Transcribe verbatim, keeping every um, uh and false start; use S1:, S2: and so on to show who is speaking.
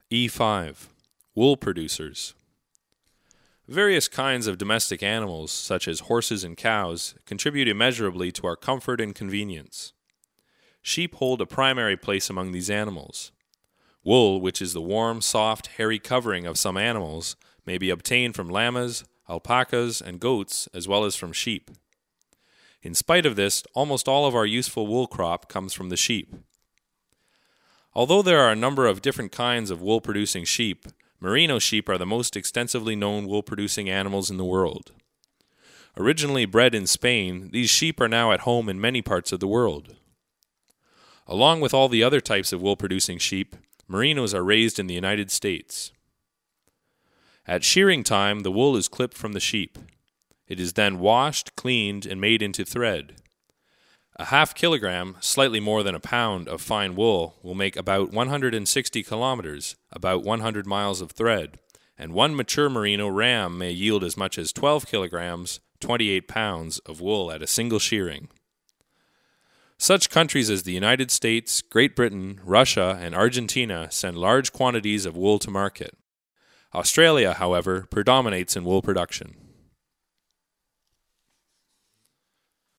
S1: E five. Wool producers. Various kinds of domestic animals, such as horses and cows, contribute immeasurably to our comfort and convenience. Sheep hold a primary place among these animals. Wool, which is the warm, soft, hairy covering of some animals, may be obtained from llamas, alpacas, and goats, as well as from sheep. In spite of this, almost all of our useful wool crop comes from the sheep. Although there are a number of different kinds of wool-producing sheep, merino sheep are the most extensively known wool-producing animals in the world. Originally bred in Spain, these sheep are now at home in many parts of the world. Along with all the other types of wool-producing sheep, merinos are raised in the United States. At shearing time, the wool is clipped from the sheep. It is then washed, cleaned, and made into thread. A half kilogram, slightly more than a pound, of fine wool will make about one hundred sixty kilometers, about one hundred miles of thread, and one mature merino ram may yield as much as twelve kilograms, twenty-eight pounds, of wool at a single shearing. Such countries as the United States, Great Britain, Russia, and Argentina send large quantities of wool to market. Australia, however, predominates in wool production.